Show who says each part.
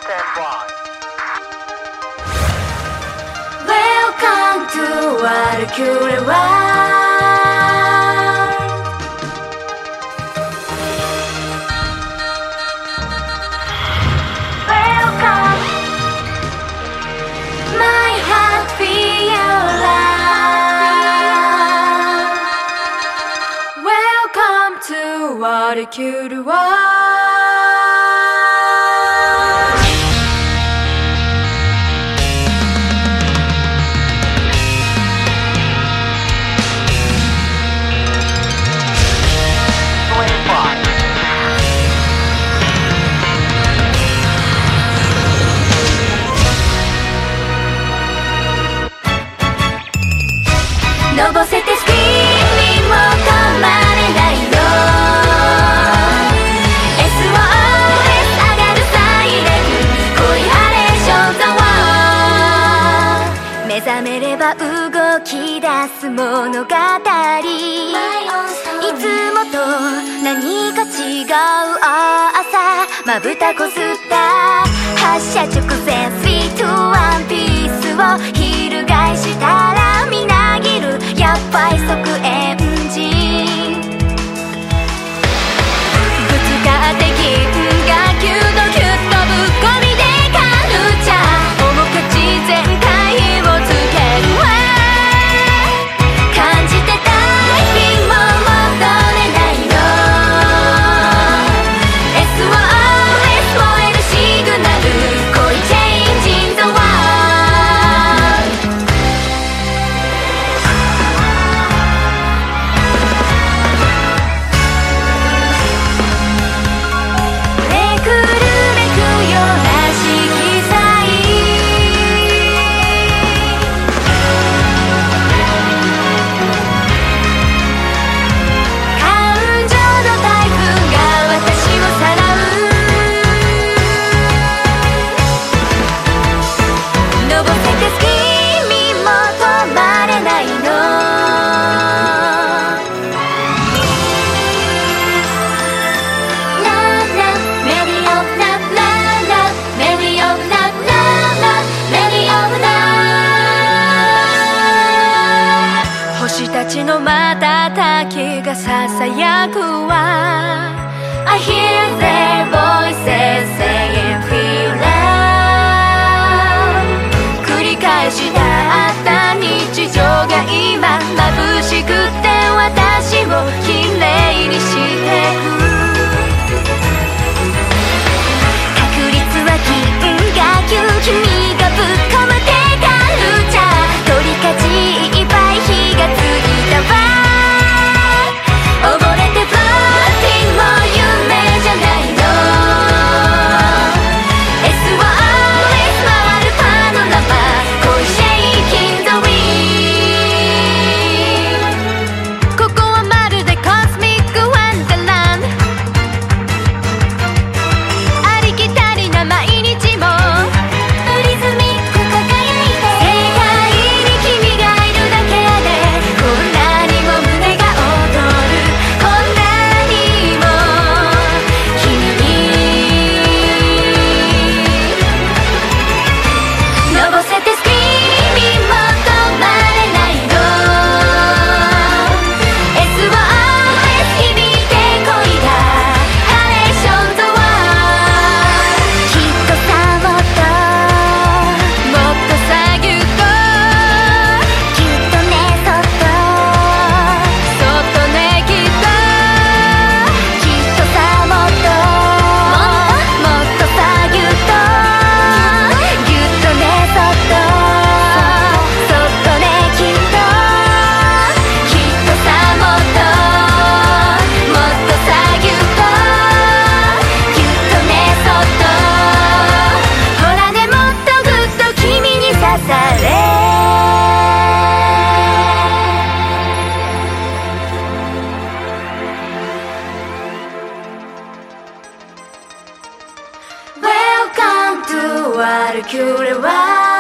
Speaker 1: Welcome to Valkyrie World. Welcome, my heart feel love. Welcome to Valkyrie World.のぼせてスピンにも止まれないよ SOS 上がるサイレン恋ハレーションザワー目覚めれば動き出す物語いつもと何か違う朝まぶたこすった発射直前3 to 1ピースを翻したらみなぎるやっぱり即エンジンぶつかって銀河級のキュッとぶっ込みでカルチャー面かち全開をつけるわ感じてたい日も戻れないの SOS 燃えるシグナル恋チェンジンザワーめくるめくような色彩感情の台風が私をさらうのぼせてスキーミも止まれないの星たちの瞬きがささやくわ I hear their voices saying feel love 繰り返したった日常が今眩しくて私をきれいにしてく確率は銀河級君がぶっ込む手カルチャー取りかじいっぱい火がついたわ溺れてフローティングも夢じゃないの SOS 回るパノラマ恋シェイキンザウィーここはまるでコスミックワンダーランドありきたりな毎日もプリズミック輝いて世界に君がいるだけでこんなにも胸が躍るこんなにも君にのぼせてスキーミも止まれないの SOS 響いて恋がハレーションザワーきっとさもっともっとさぎゅっとぎゅっとねそっとそっとねきっときっとさもっともっとさぎゅっとぎゅっとねそっとそっとねきっときっとさもっともっとさぎゅっとぎゅっとねそっとほらねもっとぐっと君に刺されWelcome to Valkyrie World